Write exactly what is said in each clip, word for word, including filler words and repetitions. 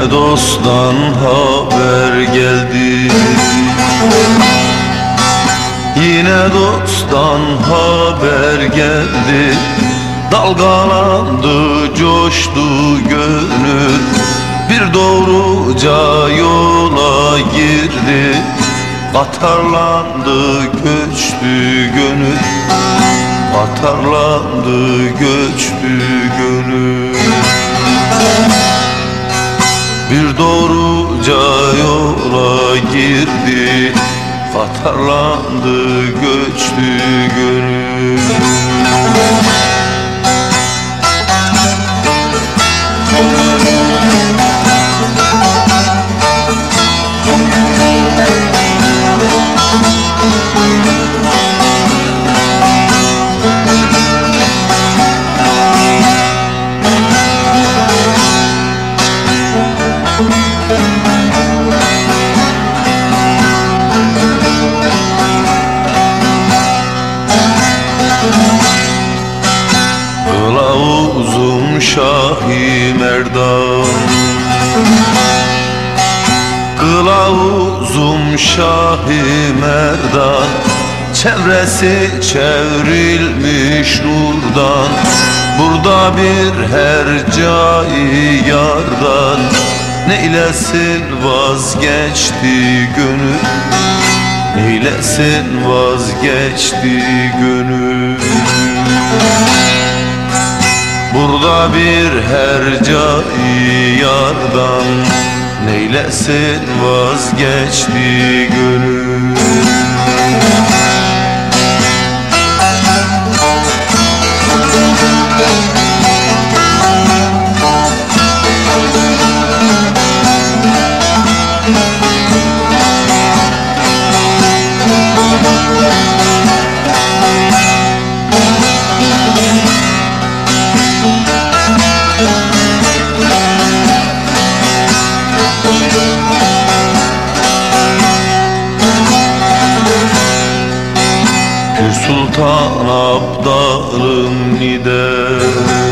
Yine dosttan haber geldi, yine dosttan haber geldi. Dalgalandı, coştu gönül, bir doğruca yola girdi. Katarlandı, göçtü gönül, katarlandı, göçtü gönül. Bir doğruca yola girdi, katarlandı, göçtü gönül. Kılavuzum Şah-ı Merdan, kılavuzum Şah-ı Merdan. Çevresi çevrilmiş nurdan, burada bir hercai yardan. Neylesin vazgeçti gönül, neylesin vazgeçti gönül. Burada bir hercai yardan, neylesin vazgeçti gönül. Pür Sultan Abdalım nider,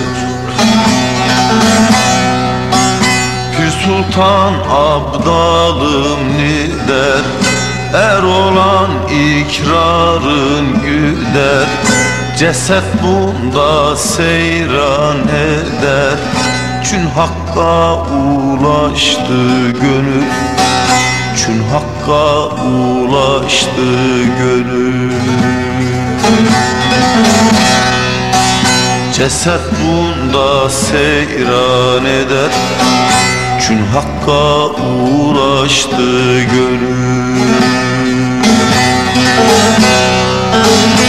Pür Sultan Abdalım nider. Er olan ikrarın güder, ceset bunda seyran eder. Çün Hakk'a ulaştı gönül, çün Hakk'a ulaştı gönül. Ceset bunda seyran eder, çün Hakk'a ulaştı gönül.